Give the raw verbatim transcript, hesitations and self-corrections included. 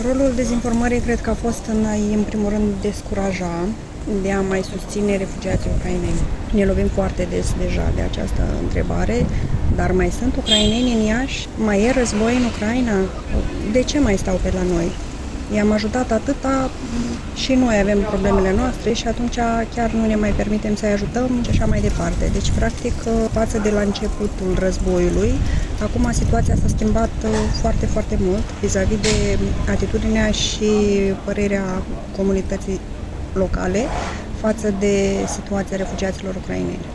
Rolul dezinformării cred că a fost în a-i, în primul rând, descuraja, de a mai susține refugiații ucraineni. Ne lovim foarte des deja de această întrebare, dar mai sunt ucraineni în Iași? Mai e război în Ucraina? De ce mai stau pe la noi? I-am ajutat atâta și noi avem problemele noastre și atunci chiar nu ne mai permitem să-i ajutăm și așa mai departe. Deci, practic, față de la începutul războiului, acum situația s-a schimbat foarte, foarte mult vis-a-vis de atitudinea și părerea comunității locale față de situația refugiaților ucraineni.